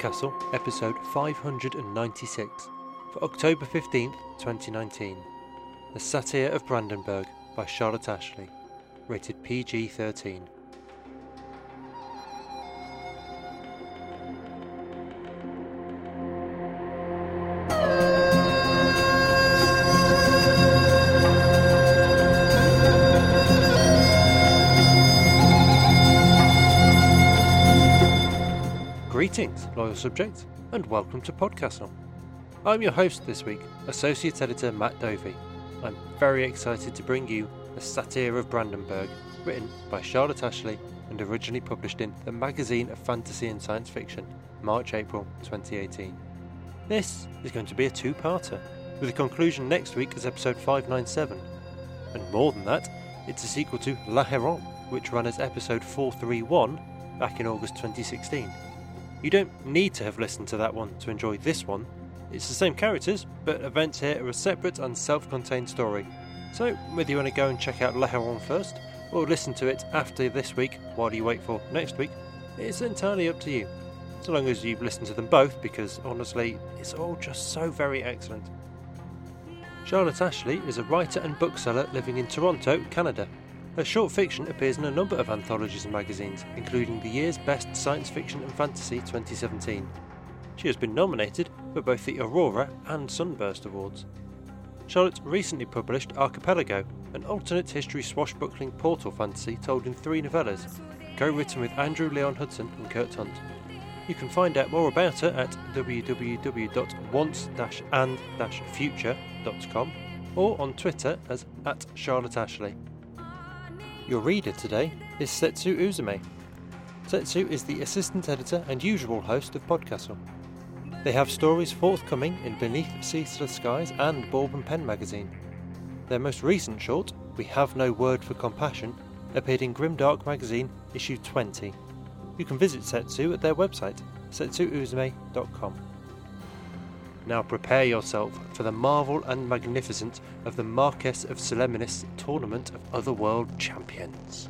Podcastle, episode 596, for October 15th, 2019. The Satire of Brandenburg by Charlotte Ashley, rated PG-13. Greetings, loyal subjects, and welcome to Podcastle. I'm your host this week, Associate Editor Matt Dovey. I'm very excited to bring you The Satire of Brandenburg, written by Charlotte Ashley and originally published in The Magazine of Fantasy and Science Fiction, March-April 2018. This is going to be a two-parter, with a conclusion next week as episode 597. And more than that, it's a sequel to La Héron, which ran as episode 431 back in August 2016. You don't need to have listened to that one to enjoy this one. It's the same characters, but events here are a separate and self-contained story. So, whether you want to go and check out La Héron first, or listen to it after this week while you wait for next week, it's entirely up to you. So long as you've listened to them both, because honestly, it's all just so very excellent. Charlotte Ashley is a writer and bookseller living in Toronto, Canada. Her short fiction appears in a number of anthologies and magazines, including the year's Best Science Fiction and Fantasy 2017. She has been nominated for both the Aurora and Sunburst Awards. Charlotte recently published Archipelago, an alternate history swashbuckling portal fantasy told in 3 novellas, co-written with Andrew Leon Hudson and Kurt Hunt. You can find out more about her at www.once-and-future.com or on Twitter as @CharlotteAshley. Your reader today is Setsu Uzume. Setsu is the assistant editor and usual host of Podcastle. They have stories forthcoming in Beneath Ceaseless Skies and Bourbon Pen magazine. Their most recent short, We Have No Word for Compassion, appeared in Grimdark magazine issue 20. You can visit Setsu at their website, setsuuzume.com. Now prepare yourself for the marvel and magnificence of the Marquess of Solemnis Tournament of Otherworld Champions.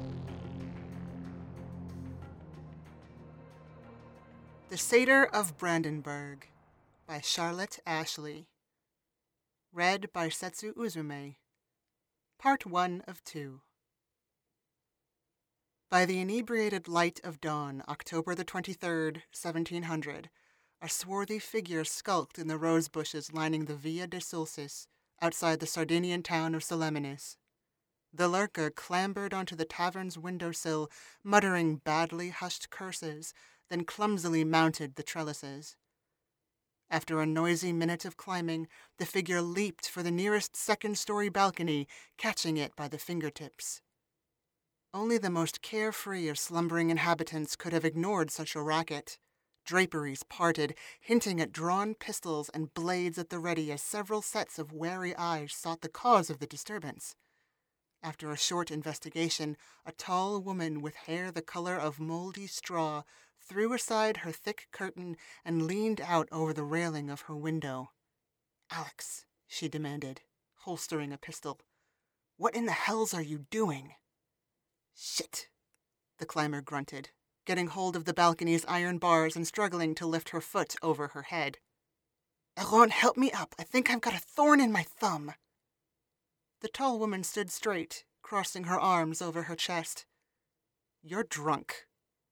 The Satyr of Brandenburg by Charlotte Ashley. Read by Setsu Uzume. Part 1 of 2. By the inebriated light of dawn, October the 23rd, 1700, a swarthy figure skulked in the rose bushes lining the Via de Sulcis, outside the Sardinian town of Solemnis. The lurker clambered onto the tavern's windowsill, muttering badly hushed curses, then clumsily mounted the trellises. After a noisy minute of climbing, the figure leaped for the nearest second-story balcony, catching it by the fingertips. Only the most carefree of slumbering inhabitants could have ignored such a racket. Draperies parted, hinting at drawn pistols and blades at the ready as several sets of wary eyes sought the cause of the disturbance. After a short investigation, a tall woman with hair the color of moldy straw threw aside her thick curtain and leaned out over the railing of her window. "Alex," she demanded, holstering a pistol, "what in the hells are you doing?" "Shit," the climber grunted, getting hold of the balcony's iron bars and struggling to lift her foot over her head. "Héron, help me up. I think I've got a thorn in my thumb." The tall woman stood straight, crossing her arms over her chest. "You're drunk."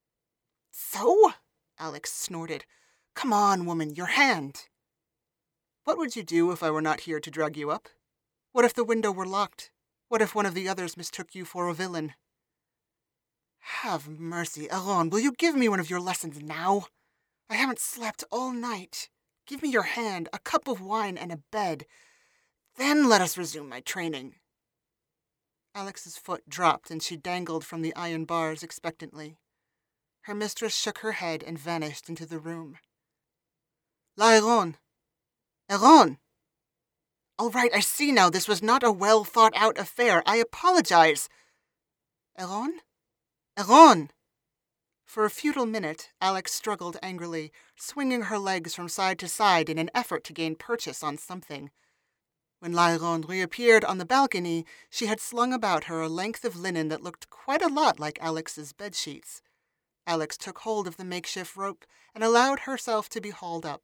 "So?" Alex snorted. "Come on, woman, your hand." "What would you do if I were not here to drug you up? What if the window were locked? What if one of the others mistook you for a villain?" "Have mercy, Héron, will you give me one of your lessons now? I haven't slept all night. Give me your hand, a cup of wine, and a bed. Then let us resume my training." Alex's foot dropped and she dangled from the iron bars expectantly. Her mistress shook her head and vanished into the room. "La Héron! Héron! All right, I see now this was not a well-thought-out affair. I apologize. Héron? Héron!" For a futile minute, Alex struggled angrily, swinging her legs from side to side in an effort to gain purchase on something. When La Héron reappeared on the balcony, she had slung about her a length of linen that looked quite a lot like Alex's bedsheets. Alex took hold of the makeshift rope and allowed herself to be hauled up.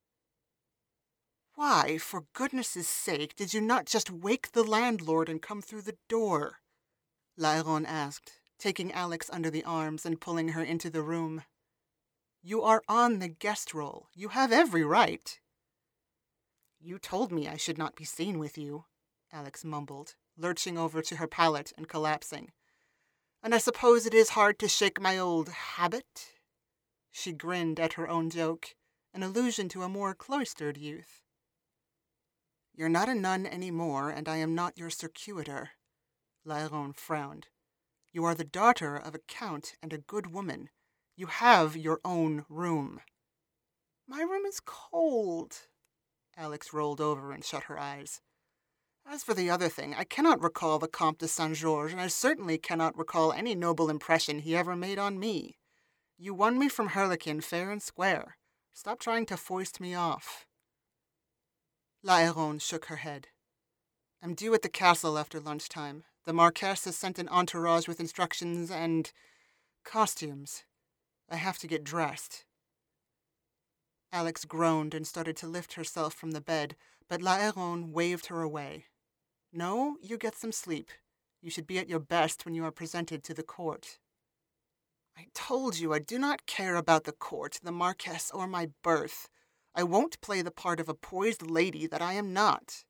Why, for goodness' sake, did you not just wake the landlord and come through the door? La Héronne asked, taking Alex under the arms and pulling her into the room. You are on the guest roll. You have every right. You told me I should not be seen with you, Alex mumbled, lurching over to her pallet and collapsing. And I suppose it is hard to shake my old habit? She grinned at her own joke, an allusion to a more cloistered youth. You're not a nun any more, and I am not your circuitor. La Héronne frowned. You are the daughter of a count and a good woman. You have your own room. My room is cold. Alex rolled over and shut her eyes. As for the other thing, I cannot recall the Comte de Saint-Georges, and I certainly cannot recall any noble impression he ever made on me. You won me from Herlikin fair and square. Stop trying to foist me off. La Héronne shook her head. I'm due at the castle after lunchtime. The Marquess has sent an entourage with instructions and costumes. I have to get dressed. Alex groaned and started to lift herself from the bed, but La Héronne waved her away. No, you get some sleep. You should be at your best when you are presented to the court. I told you I do not care about the court, the Marquess, or my birth. I won't play the part of a poised lady that I am not.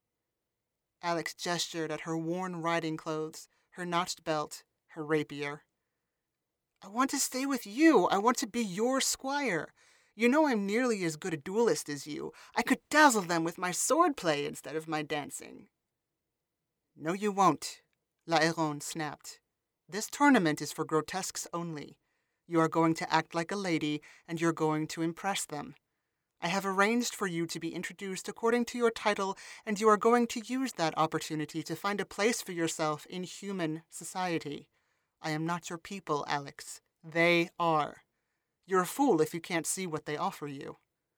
Alex gestured at her worn riding clothes, her notched belt, her rapier. I want to stay with you. I want to be your squire. You know I'm nearly as good a duelist as you. I could dazzle them with my swordplay instead of my dancing. No, you won't, La Héronne snapped. This tournament is for grotesques only. You are going to act like a lady, and you're going to impress them. I have arranged for you to be introduced according to your title, and you are going to use that opportunity to find a place for yourself in human society. I am not your people, Alex. They are. You're a fool if you can't see what they offer you.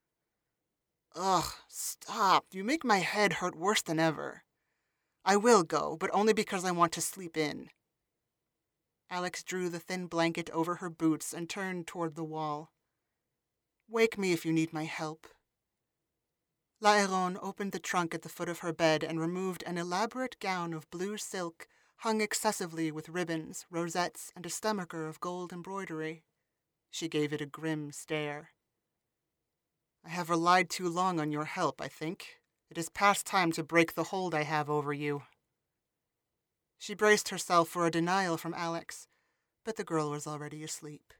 Ugh, stop. You make my head hurt worse than ever. I will go, but only because I want to sleep in. Alex drew the thin blanket over her boots and turned toward the wall. Wake me if you need my help. La Héronne opened the trunk at the foot of her bed and removed an elaborate gown of blue silk hung excessively with ribbons, rosettes, and a stomacher of gold embroidery. She gave it a grim stare. I have relied too long on your help, I think. It is past time to break the hold I have over you. She braced herself for a denial from Alex, but the girl was already asleep.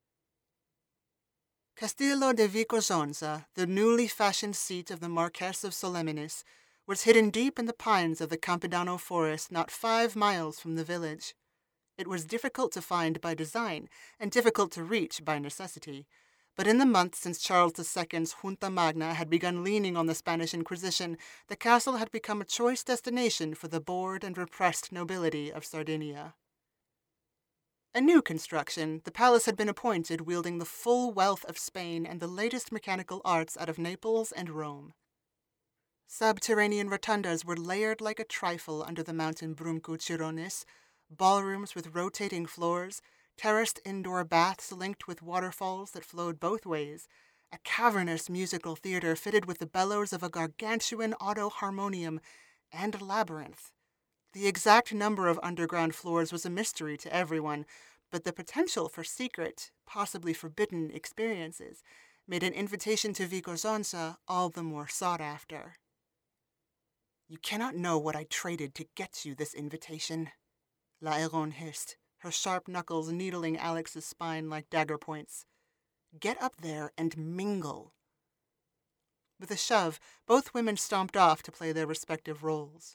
Castillo de Vicozonza, the newly fashioned seat of the Marquess of Soleminus, was hidden deep in the pines of the Campidano forest not 5 miles from the village. It was difficult to find by design and difficult to reach by necessity, but in the months since Charles II's Junta Magna had begun leaning on the Spanish Inquisition, the castle had become a choice destination for the bored and repressed nobility of Sardinia. A new construction, the palace had been appointed wielding the full wealth of Spain and the latest mechanical arts out of Naples and Rome. Subterranean rotundas were layered like a trifle under the mountain Brunco Chirones, ballrooms with rotating floors, terraced indoor baths linked with waterfalls that flowed both ways, a cavernous musical theater fitted with the bellows of a gargantuan auto-harmonium, and a labyrinth. The exact number of underground floors was a mystery to everyone, but the potential for secret, possibly forbidden experiences made an invitation to Vicozonza all the more sought after. You cannot know what I traded to get you this invitation, La Héronne hissed, her sharp knuckles needling Alex's spine like dagger points. Get up there and mingle. With a shove, both women stomped off to play their respective roles.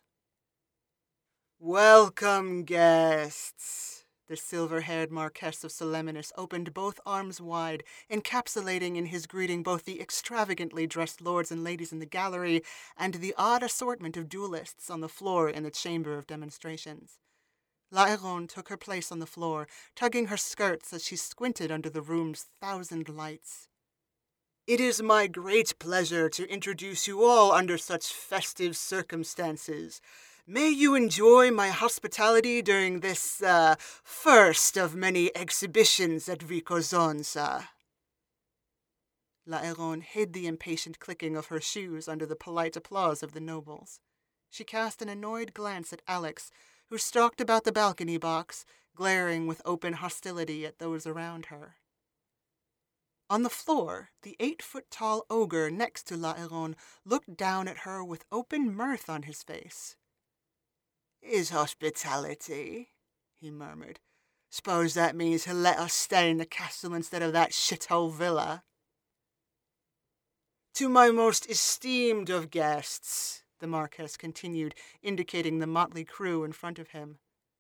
Welcome, guests! The silver-haired Marquess of Soleminus opened both arms wide, encapsulating in his greeting both the extravagantly dressed lords and ladies in the gallery and the odd assortment of duelists on the floor in the chamber of demonstrations. La Héronne took her place on the floor, tugging her skirts as she squinted under the room's 1,000 lights. It is my great pleasure to introduce you all under such festive circumstances. May you enjoy my hospitality during this, first of many exhibitions at Vicozonsa. La Héronne hid the impatient clicking of her shoes under the polite applause of the nobles. She cast an annoyed glance at Alex, who stalked about the balcony box, glaring with open hostility at those around her. On the floor, the 8-foot-tall ogre next to La Héronne looked down at her with open mirth on his face. "His hospitality," he murmured. "Suppose that means he'll let us stay in the castle instead of that shithole villa." "To my most esteemed of guests," the Marquess continued, indicating the motley crew in front of him,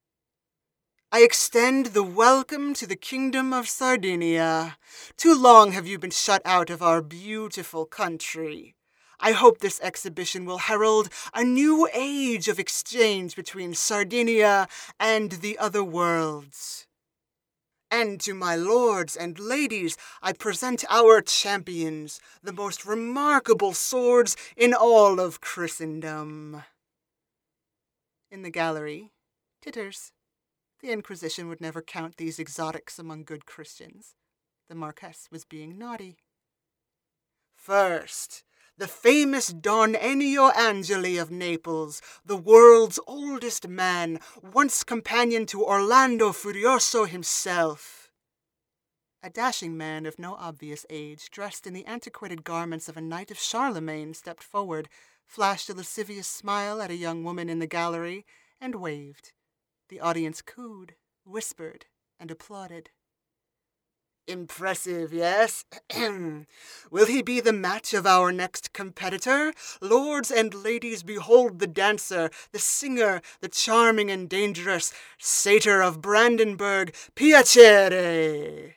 "I extend the welcome to the Kingdom of Sardinia. Too long have you been shut out of our beautiful country. I hope this exhibition will herald a new age of exchange between Sardinia and the other worlds. And to my lords and ladies, I present our champions, the most remarkable swords in all of Christendom." In the gallery, titters. The Inquisition would never count these exotics among good Christians. The Marquess was being naughty. "First, the famous Don Ennio Angeli of Naples, the world's oldest man, once companion to Orlando Furioso himself." A dashing man of no obvious age, dressed in the antiquated garments of a knight of Charlemagne, stepped forward, flashed a lascivious smile at a young woman in the gallery, and waved. The audience cooed, whispered, and applauded. "Impressive, yes? Will he be the match of our next competitor? Lords and ladies, behold the dancer, the singer, the charming and dangerous satyr of Brandenburg, Piacere!"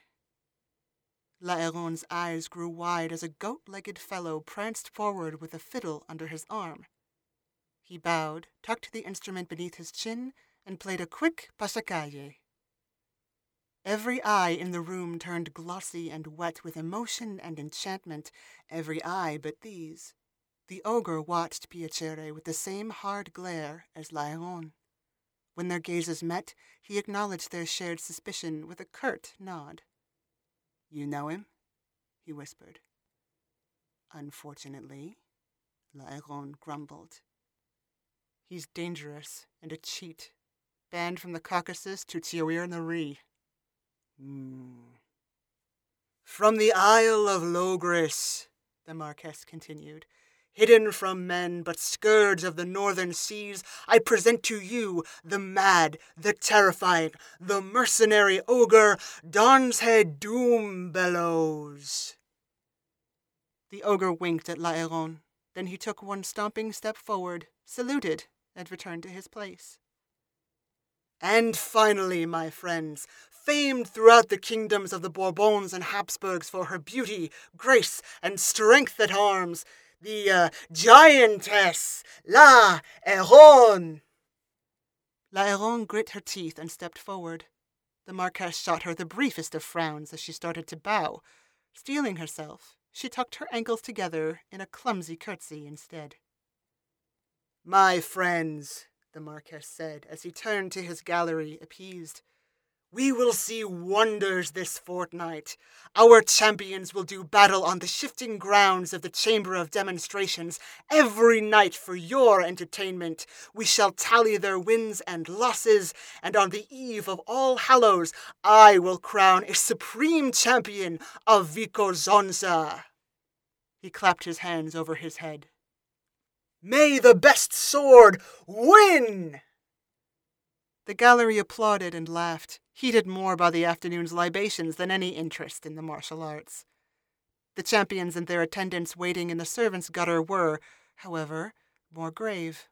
La Héronne's eyes grew wide as a goat-legged fellow pranced forward with a fiddle under his arm. He bowed, tucked the instrument beneath his chin, and played a quick passacalle. Every eye in the room turned glossy and wet with emotion and enchantment, every eye but these. The ogre watched Piacere with the same hard glare as La Héronne. When their gazes met, he acknowledged their shared suspicion with a curt nod. "You know him?" he whispered. "Unfortunately," La Héronne grumbled. "He's dangerous and a cheat. Banned from the Caucasus to Tirwirnari." "From the Isle of Logris," the Marquess continued, "hidden from men but scourge of the northern seas, I present to you the mad, the terrifying, the mercenary ogre, Donshead Doombellows." The ogre winked at La Héronne. Then he took one stomping step forward, saluted, and returned to his place. "And finally, my friends, famed throughout the kingdoms of the Bourbons and Habsburgs for her beauty, grace, and strength at arms, the giantess, La Héronne." La Héronne grit her teeth and stepped forward. The Marquess shot her the briefest of frowns as she started to bow. Steeling herself, she tucked her ankles together in a clumsy curtsy instead. "My friends," the Marquess said as he turned to his gallery, appeased, "we will see wonders this fortnight. Our champions will do battle on the shifting grounds of the Chamber of Demonstrations every night for your entertainment. We shall tally their wins and losses, and on the eve of All Hallows, I will crown a supreme champion of Vicozonsa." He clapped his hands over his head. "May the best sword win!" The gallery applauded and laughed, heated more by the afternoon's libations than any interest in the martial arts. The champions and their attendants waiting in the servants' gutter were, however, more grave.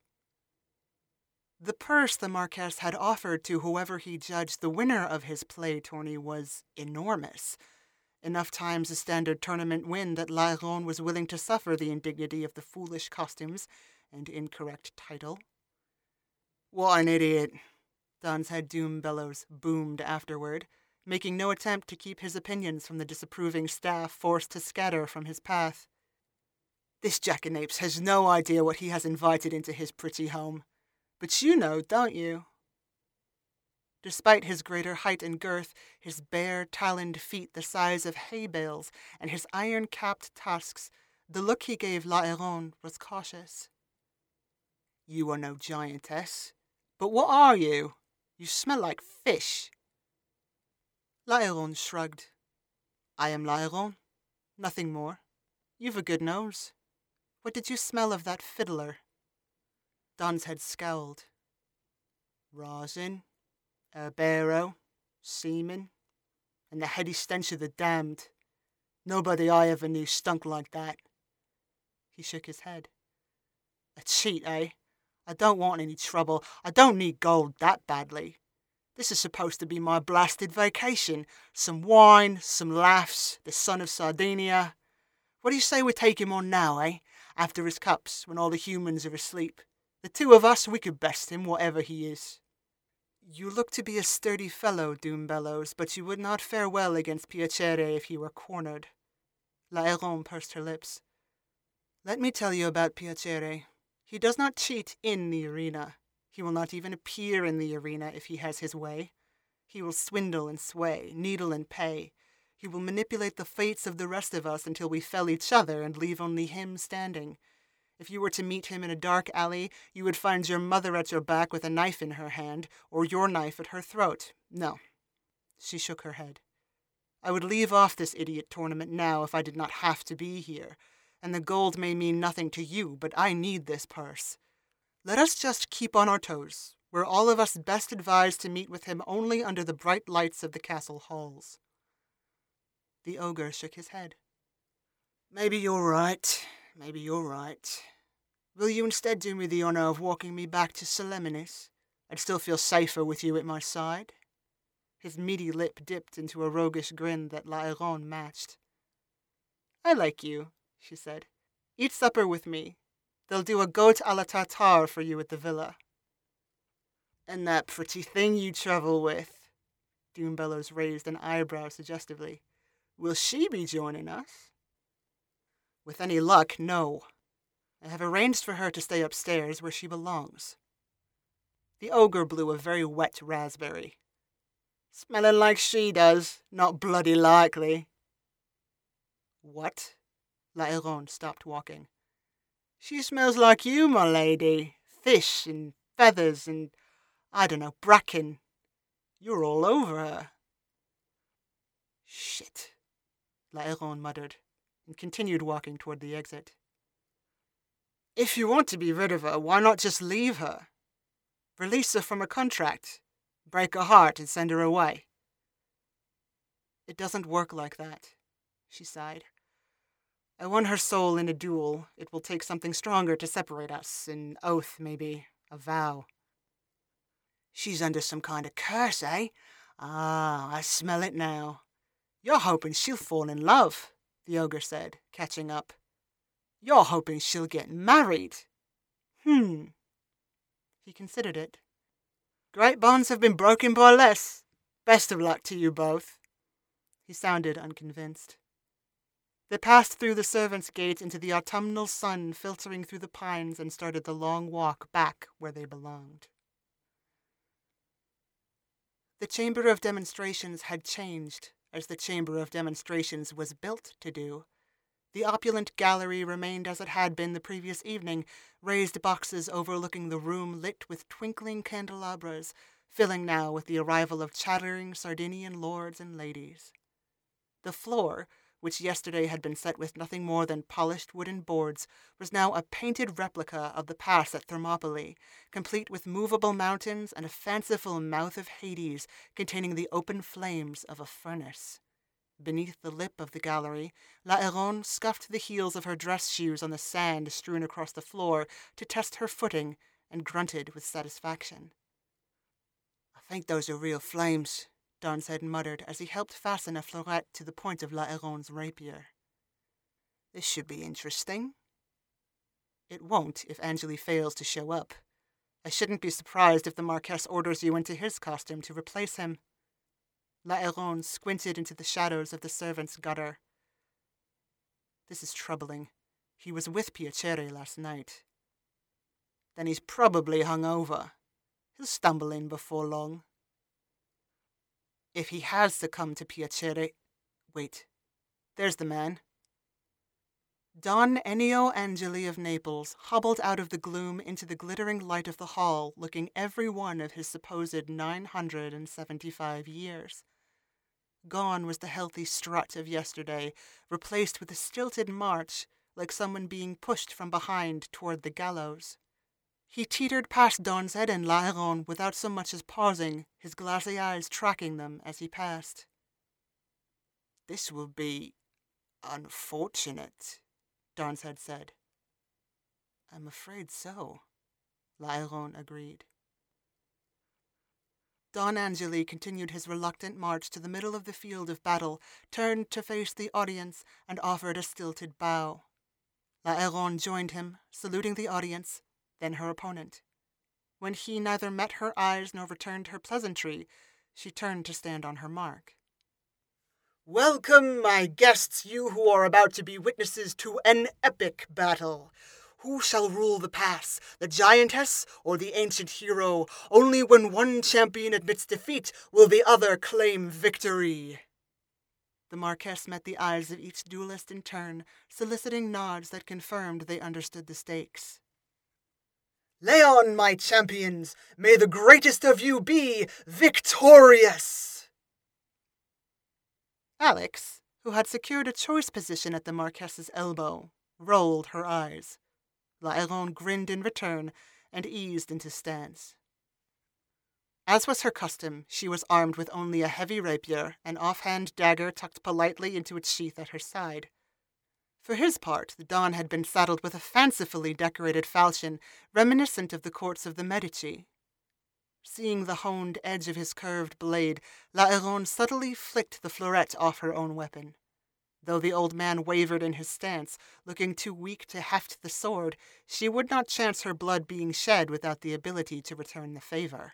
The purse the Marquess had offered to whoever he judged the winner of his play tourney was enormous, enough times the standard tournament win that La Héronne was willing to suffer the indignity of the foolish costumes and incorrect title. "What an idiot," Donshead Doombellows boomed afterward, making no attempt to keep his opinions from the disapproving staff forced to scatter from his path. "This jackanapes has no idea what he has invited into his pretty home. But you know, don't you? Despite his greater height and girth, his bare, taloned feet the size of hay bales, and his iron-capped tusks, the look he gave La Héronne was cautious. You are no giantess. But what are you? You smell like fish. La Héronne shrugged. I am La Héronne. Nothing more. You've a good nose. What did you smell of that fiddler? Don's head scowled. Rosin, barrow, semen, and the heady stench of the damned. Nobody I ever knew stunk like that. He shook his head. A cheat, eh? I don't want any trouble. I don't need gold that badly. This is supposed to be my blasted vacation. Some wine, some laughs, the sun of Sardinia. What do you say we take him on now, eh? After his cups, when all the humans are asleep. The two of us, we could best him, whatever he is. You look to be a sturdy fellow, Doombellows, but you would not fare well against Piacere if he were cornered. La Héronne pursed her lips. Let me tell you about Piacere. He does not cheat in the arena. He will not even appear in the arena if he has his way. He will swindle and sway, needle and pay. He will manipulate the fates of the rest of us until we fell each other and leave only him standing. If you were to meet him in a dark alley, you would find your mother at your back with a knife in her hand, or your knife at her throat. No. She shook her head. I would leave off this idiot tournament now if I did not have to be here, and the gold may mean nothing to you, but I need this purse. Let us just keep on our toes. We're all of us best advised to meet with him only under the bright lights of the castle halls. The ogre shook his head. Maybe you're right. Maybe you're right. Will you instead do me the honor of walking me back to Soleminus? I'd still feel safer with you at my side. His meaty lip dipped into a roguish grin that La Héronne matched. I like you, she said. Eat supper with me. They'll do a goat à la tartare for you at the villa. And that pretty thing you travel with? Doombellows raised an eyebrow suggestively. Will she be joining us? With any luck, no. I have arranged for her to stay upstairs where she belongs. The ogre blew a very wet raspberry. Smelling like she does, not bloody likely. What? La Héronne stopped walking. She smells like you, my lady. Fish and feathers and, I don't know, bracken. You're all over her. Shit, La Héronne muttered, and continued walking toward the exit. If you want to be rid of her, why not just leave her? Release her from a contract, break her heart and send her away. It doesn't work like that, she sighed. I won her soul in a duel. It will take something stronger to separate us, an oath maybe, a vow. She's under some kind of curse, eh? Ah, I smell it now. You're hoping she'll fall in love, the ogre said, catching up. You're hoping she'll get married. He considered it. Great bonds have been broken by less. Best of luck to you both. He sounded unconvinced. They passed through the servants' gate into the autumnal sun filtering through the pines and started the long walk back where they belonged. The Chamber of Demonstrations had changed, as the Chamber of Demonstrations was built to do. The opulent gallery remained as it had been the previous evening, raised boxes overlooking the room lit with twinkling candelabras, filling now with the arrival of chattering Sardinian lords and ladies. The floor, which yesterday had been set with nothing more than polished wooden boards, was now a painted replica of the pass at Thermopylae, complete with movable mountains and a fanciful mouth of Hades containing the open flames of a furnace. Beneath the lip of the gallery, La Héronne scuffed the heels of her dress shoes on the sand strewn across the floor to test her footing and grunted with satisfaction. I think those are real flames, Don's head muttered as he helped fasten a florette to the point of La Héronne's rapier. This should be interesting. It won't if Angeli fails to show up. I shouldn't be surprised if the Marquess orders you into his costume to replace him. La Héronne squinted into the shadows of the servants' gutter. This is troubling. He was with Piacere last night. then he's probably hungover. He'll stumble in before long. If he has succumbed to Piacere... Wait, there's the man. Don Ennio Angeli of Naples hobbled out of the gloom into the glittering light of the hall, looking every one of his supposed 975 years. Gone was the healthy strut of yesterday, replaced with a stilted march, like someone being pushed from behind toward the gallows. He teetered past Don's head and La Héronne without so much as pausing, his glassy eyes tracking them as he passed. This will be unfortunate, Don's had said. I'm afraid so, La Héronne agreed. Don Angeli continued his reluctant march to the middle of the field of battle, turned to face the audience, and offered a stilted bow. La Héronne joined him, saluting the audience, then her opponent. When he neither met her eyes nor returned her pleasantry, she turned to stand on her mark. Welcome, my guests, you who are about to be witnesses to an epic battle. Who shall rule the pass, the giantess or the ancient hero? Only when one champion admits defeat will the other claim victory. The Marquess met the eyes of each duelist in turn, soliciting nods that confirmed they understood the stakes. Lay on, my champions! May the greatest of you be victorious! Alex, who had secured a choice position at the Marquess's elbow, rolled her eyes. La Héronne grinned in return and eased into stance. As was her custom, she was armed with only a heavy rapier, an offhand dagger tucked politely into its sheath at her side. For his part, the Don had been saddled with a fancifully decorated falchion reminiscent of the courts of the Medici. Seeing the honed edge of his curved blade, La Héronne subtly flicked the fleuret off her own weapon. Though the old man wavered in his stance, looking too weak to heft the sword, she would not chance her blood being shed without the ability to return the favor.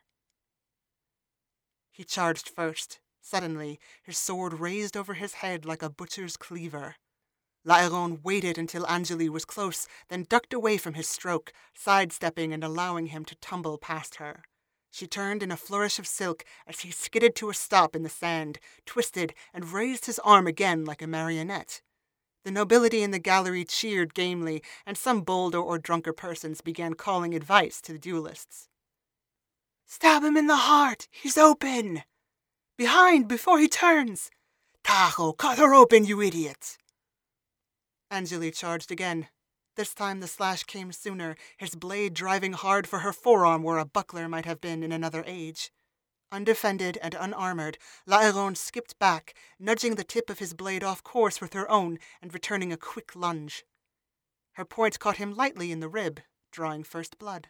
He charged first. Suddenly, his sword raised over his head like a butcher's cleaver. La Héronne waited until Angeli was close, then ducked away from his stroke, sidestepping and allowing him to tumble past her. She turned in a flourish of silk as he skidded to a stop in the sand, twisted, and raised his arm again like a marionette. The nobility in the gallery cheered gamely, and some bolder or drunker persons began calling advice to the duelists. Stab him in the heart! He's open! Behind, before he turns! Tahoe, cut her open, you idiot! Angeli charged again. This time the slash came sooner, his blade driving hard for her forearm where a buckler might have been in another age. Undefended and unarmored, La Héronne skipped back, nudging the tip of his blade off course with her own and returning a quick lunge. Her point caught him lightly in the rib, drawing first blood.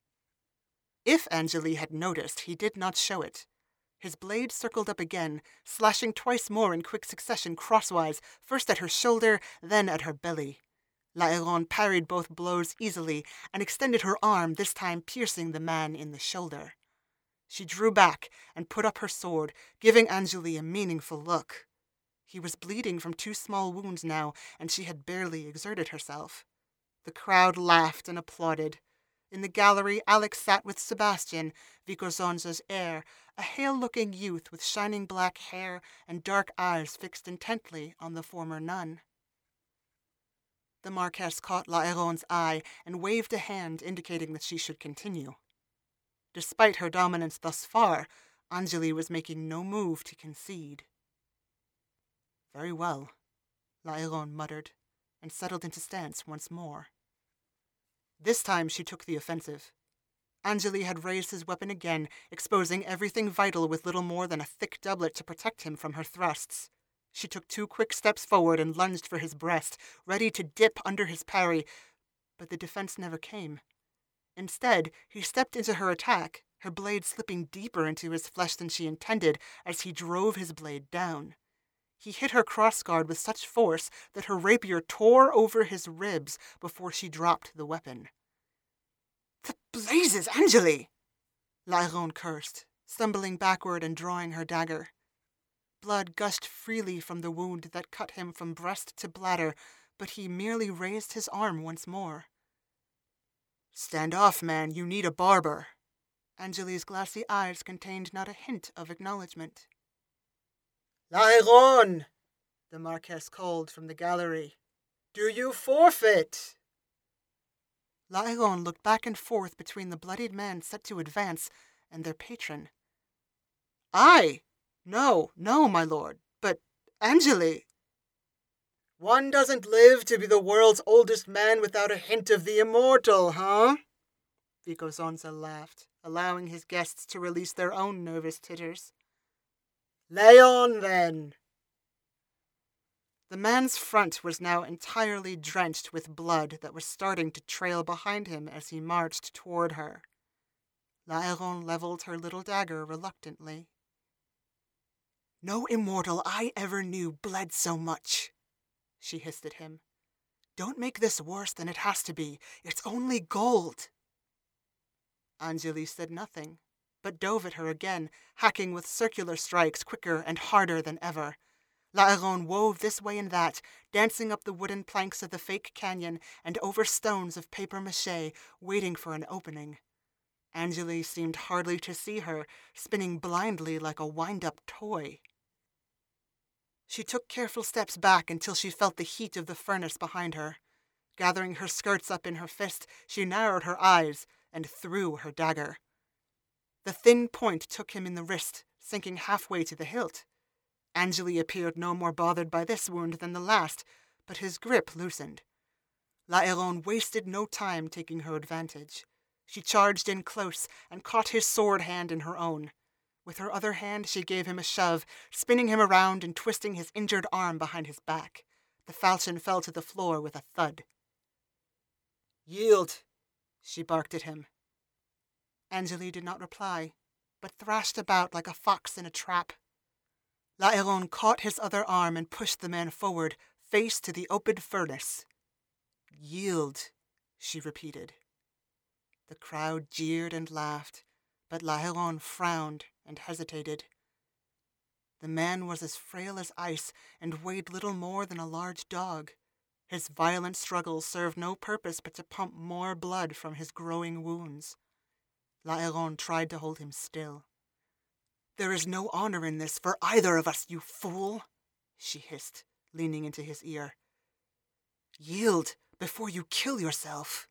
If Angeli had noticed, he did not show it. His blade circled up again, slashing twice more in quick succession crosswise, first at her shoulder, then at her belly. La Héronne parried both blows easily and extended her arm, this time piercing the man in the shoulder. She drew back and put up her sword, giving Angeli a meaningful look. He was bleeding from 2 small wounds now, and she had barely exerted herself. The crowd laughed and applauded. In the gallery, Alex sat with Sebastian, Vicozonza's heir, a hale-looking youth with shining black hair and dark eyes fixed intently on the former nun. The Marquess caught La Héronne's eye and waved a hand indicating that she should continue. Despite her dominance thus far, Angeli was making no move to concede. Very well, La Héronne muttered, and settled into stance once more. This time she took the offensive. Angeli had raised his weapon again, exposing everything vital with little more than a thick doublet to protect him from her thrusts. She took 2 quick steps forward and lunged for his breast, ready to dip under his parry, but the defense never came. Instead, he stepped into her attack, her blade slipping deeper into his flesh than she intended as he drove his blade down. He hit her crossguard with such force that her rapier tore over his ribs before she dropped the weapon. The blazes, Angeli! La Héronne cursed, stumbling backward and drawing her dagger. Blood gushed freely from the wound that cut him from breast to bladder, but he merely raised his arm once more. Stand off, man, you need a barber. Angeli's glassy eyes contained not a hint of acknowledgement. Laeron, the Marquess called from the gallery. Do you forfeit? Laeron looked back and forth between the bloodied man set to advance and their patron. I? No, my lord, but Angeli. One doesn't live to be the world's oldest man without a hint of the immortal, huh? Vico Zonza laughed, allowing his guests to release their own nervous titters. Lay on, then. The man's front was now entirely drenched with blood that was starting to trail behind him as he marched toward her. Laeron leveled her little dagger reluctantly. No immortal I ever knew bled so much, she hissed at him. Don't make this worse than it has to be. It's only gold. Angeli said nothing, but dove at her again, hacking with circular strikes quicker and harder than ever. Laeron wove this way and that, dancing up the wooden planks of the fake canyon and over stones of papier-mâché, waiting for an opening. Angeli seemed hardly to see her, spinning blindly like a wind-up toy. She took careful steps back until she felt the heat of the furnace behind her. Gathering her skirts up in her fist, she narrowed her eyes and threw her dagger. The thin point took him in the wrist, sinking halfway to the hilt. Angeli appeared no more bothered by this wound than the last, but his grip loosened. Laeron wasted no time taking her advantage. She charged in close and caught his sword hand in her own. With her other hand, she gave him a shove, spinning him around and twisting his injured arm behind his back. The falchion fell to the floor with a thud. Yield, she barked at him. Angeli did not reply, but thrashed about like a fox in a trap. Laeron caught his other arm and pushed the man forward, face to the open furnace. Yield, she repeated. The crowd jeered and laughed, but Laeron frowned and hesitated. The man was as frail as ice and weighed little more than a large dog. His violent struggles served no purpose but to pump more blood from his growing wounds. Laeron tried to hold him still. There is no honor in this for either of us, you fool, she hissed, leaning into his ear. Yield before you kill yourself.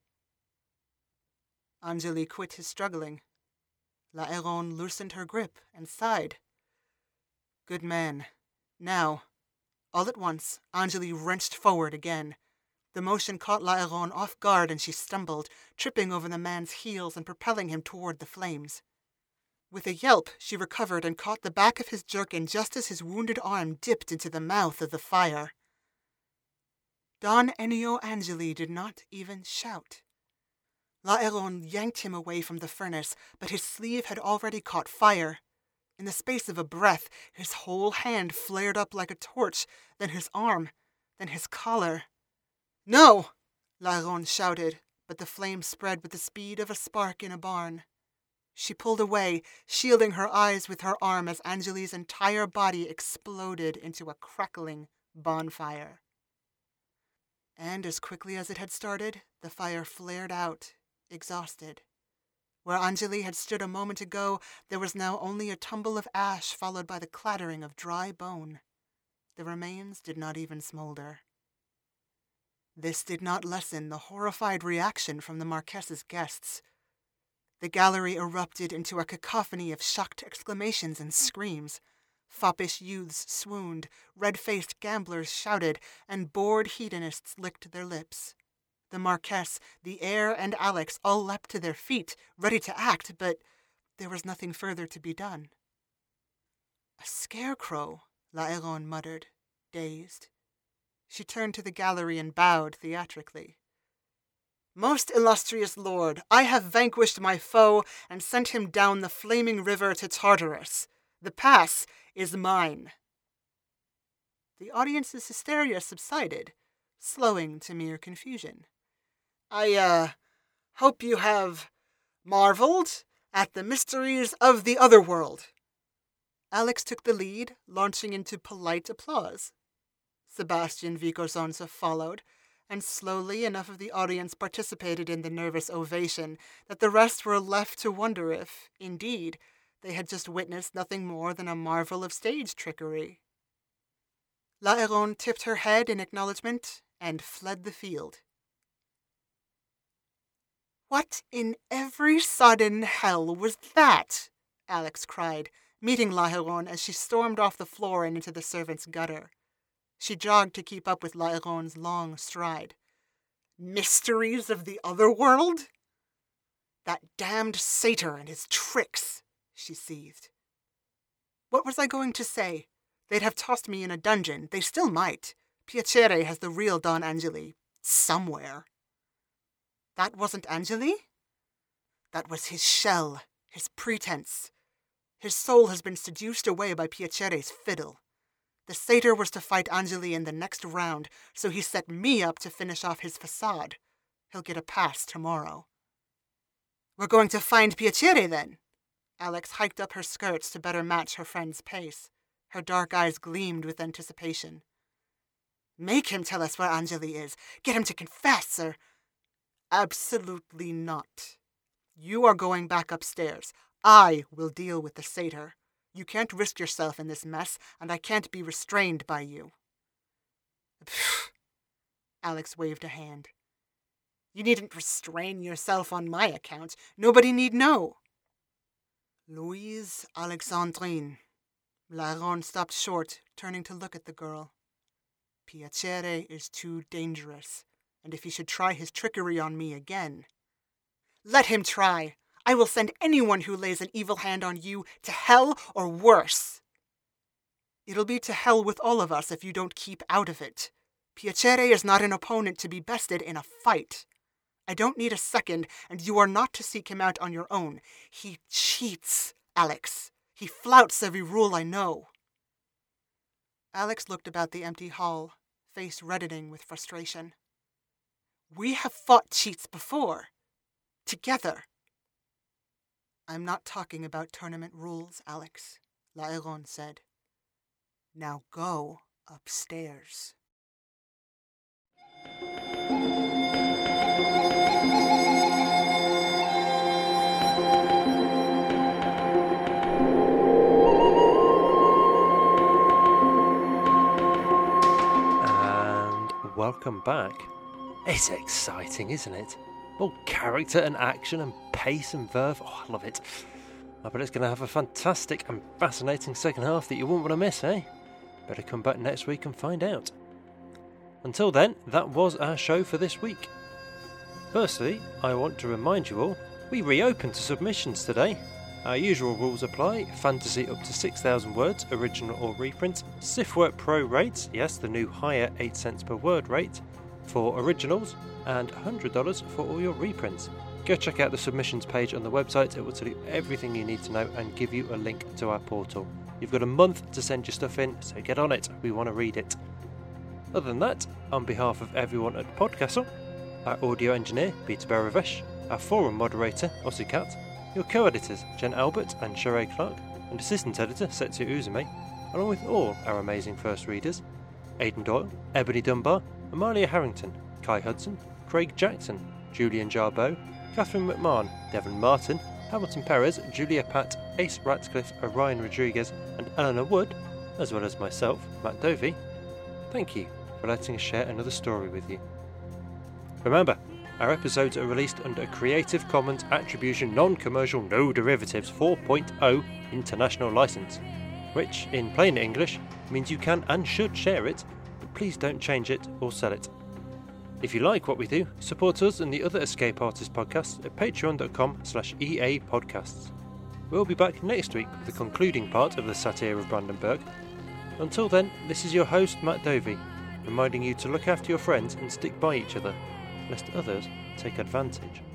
Angeli quit his struggling. Laeron loosened her grip and sighed. Good man. Now. All at once, Angeli wrenched forward again. The motion caught Laeron off guard and she stumbled, tripping over the man's heels and propelling him toward the flames. With a yelp, she recovered and caught the back of his jerkin just as his wounded arm dipped into the mouth of the fire. Don Ennio Angeli did not even shout. Laeron yanked him away from the furnace, but his sleeve had already caught fire. In the space of a breath, his whole hand flared up like a torch, then his arm, then his collar. No! Laeron shouted, but the flame spread with the speed of a spark in a barn. She pulled away, shielding her eyes with her arm as Angeli's entire body exploded into a crackling bonfire. And as quickly as it had started, the fire flared out, exhausted. Where Angeli had stood a moment ago, there was now only a tumble of ash followed by the clattering of dry bone. The remains did not even smolder. This did not lessen the horrified reaction from the Marquess's guests. The gallery erupted into a cacophony of shocked exclamations and screams. Foppish youths swooned, red-faced gamblers shouted, and bored hedonists licked their lips. The Marquess, the heir, and Alex all leapt to their feet, ready to act, but there was nothing further to be done. A scarecrow, Laeron muttered, dazed. She turned to the gallery and bowed theatrically. Most illustrious lord, I have vanquished my foe and sent him down the flaming river to Tartarus. The pass is mine. The audience's hysteria subsided, slowing to mere confusion. I hope you have marveled at the mysteries of the other world. Alex took the lead, launching into polite applause. Sebastian Vico Zonza followed, and slowly enough of the audience participated in the nervous ovation that the rest were left to wonder if, indeed, they had just witnessed nothing more than a marvel of stage trickery. La Héronne tipped her head in acknowledgement and fled the field. "What in every sodden hell was that?" Alex cried, meeting La Héronne as she stormed off the floor and into the servants' gutter. She jogged to keep up with La Héronne's long stride. "Mysteries of the other world? That damned satyr and his tricks," she seethed. "What was I going to say? They'd have tossed me in a dungeon. They still might. Piacere has the real Don Angeli. Somewhere." "That wasn't Angeli?" "That was his shell, his pretense. His soul has been seduced away by Piacere's fiddle. The satyr was to fight Angeli in the next round, so he set me up to finish off his facade. He'll get a pass tomorrow." "We're going to find Piacere, then?" Alex hiked up her skirts to better match her friend's pace. Her dark eyes gleamed with anticipation. "Make him tell us where Angeli is. Get him to confess, or—" "Absolutely not. You are going back upstairs. I will deal with the satyr. You can't risk yourself in this mess, and I can't be restrained by you." "Pfft." Alex waved a hand. "You needn't restrain yourself on my account. Nobody need know." "Louise Alexandrine." La Héronne stopped short, turning to look at the girl. "Piacere is too dangerous, and if he should try his trickery on me again—" "Let him try. I will send anyone who lays an evil hand on you to hell or worse." "It'll be to hell with all of us if you don't keep out of it. Piacere is not an opponent to be bested in a fight. I don't need a second, and you are not to seek him out on your own. He cheats, Alex. He flouts every rule I know." Alex looked about the empty hall, face reddening with frustration. "We have fought cheats before. Together." "I'm not talking about tournament rules, Alex," La Héronne said. "Now go upstairs." And welcome back. It's exciting, isn't it? All character and action and pace and verve. Oh, I love it. I bet it's going to have a fantastic and fascinating second half that you won't want to miss, eh? Better come back next week and find out. Until then, that was our show for this week. Firstly, I want to remind you all, we reopened to submissions today. Our usual rules apply: fantasy up to 6,000 words, original or reprint, Sifwork Pro rates, yes, the new higher 8 cents per word rate, for originals, and $100 for all your reprints. Go check out the submissions page on the website. It will tell you everything you need to know and give you a link to our portal. You've got a month to send your stuff in, so get on it. We want to read it. Other than that, on behalf of everyone at Podcastle, our audio engineer, Peter Baravesh, our forum moderator, Ossie Cat, your co-editors, Jen Albert and Sheree Clark, and assistant editor, Setsu Uzume, along with all our amazing first readers, Aidan Doyle, Ebony Dunbar, Amalia Harrington, Kai Hudson, Craig Jackson, Julian Jarboe, Catherine McMahon, Devon Martin, Hamilton Perez, Julia Patt, Ace Ratcliffe, Orion Rodriguez, and Eleanor Wood, as well as myself, Matt Dovey. Thank you for letting us share another story with you. Remember, our episodes are released under a Creative Commons Attribution Non-Commercial No Derivatives 4.0 International License, which, in plain English, means you can and should share it, but please don't change it or sell it. If you like what we do, support us and the other Escape Artists podcasts at patreon.com/EA Podcasts. We'll be back next week with the concluding part of the Satire of Brandenburg. Until then, this is your host, Matt Dovey, reminding you to look after your friends and stick by each other, lest others take advantage.